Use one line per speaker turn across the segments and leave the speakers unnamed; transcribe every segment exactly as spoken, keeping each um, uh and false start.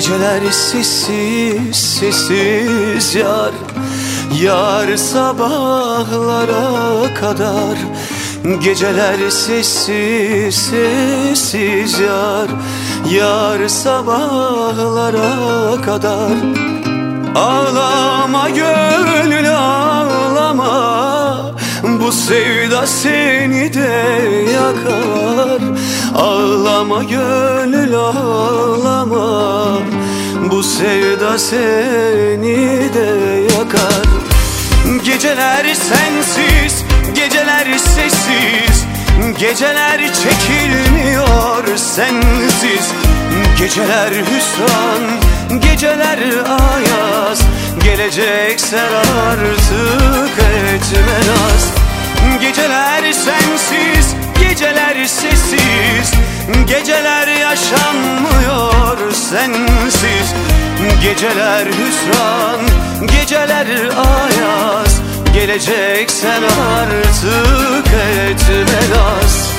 Geceler sessiz sessiz yar, yar sabahlara kadar. Geceler sessiz sessiz yar, yar sabahlara kadar. Ağlama gönül ağlama, bu sevda seni de yakar. Ağlama gönül ağlama, bu sevda seni de yakar. Geceler sensiz, geceler sessiz, geceler çekilmiyor sensiz. Geceler hüsran, geceler ayaz, geleceksen artık etme naz. Geceler sensiz, geceler sessiz, geceler yaşanmıyor sensiz. Geceler hüsran, geceler ayaz, geleceksen artık etme naz.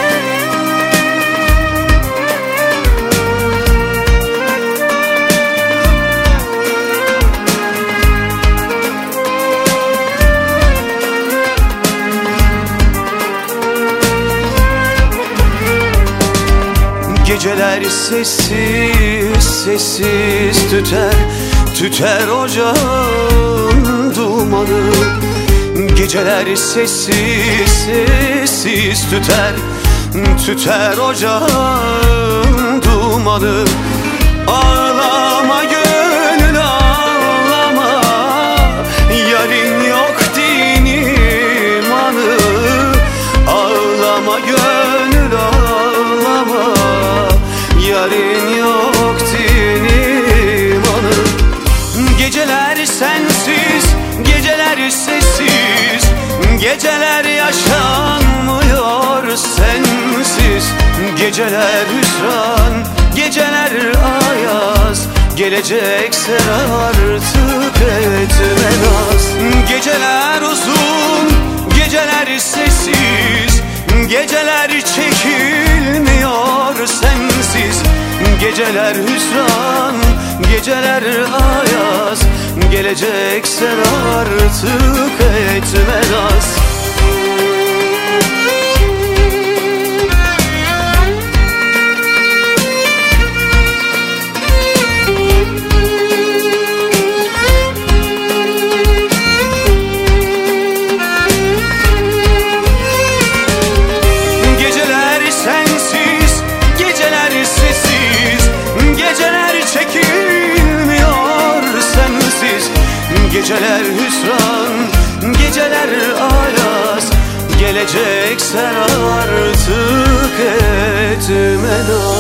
Geceler sessiz sessiz tüter, tüter ocağın dumanı. Geceler sessiz sessiz tüter, tüter ocağın dumanı. Ağlama gönül ağlama, yarın yok din imanı. Ağlama gönül ağlama, yarın yok din imanı. Geceler sensiz, geceler sessiz, geceler yaşanmıyor sensiz. Geceler hüsran, geceler ayaz, gelecekse artık etme naz. Geceler uzun, geceler sessiz, geceler çekilmiyor sensiz. Geceler hüsran, geceler ayaz, gelecekse artık etme naz. Geceler hüsran, geceler ayaz, geleceksen artık etme naz.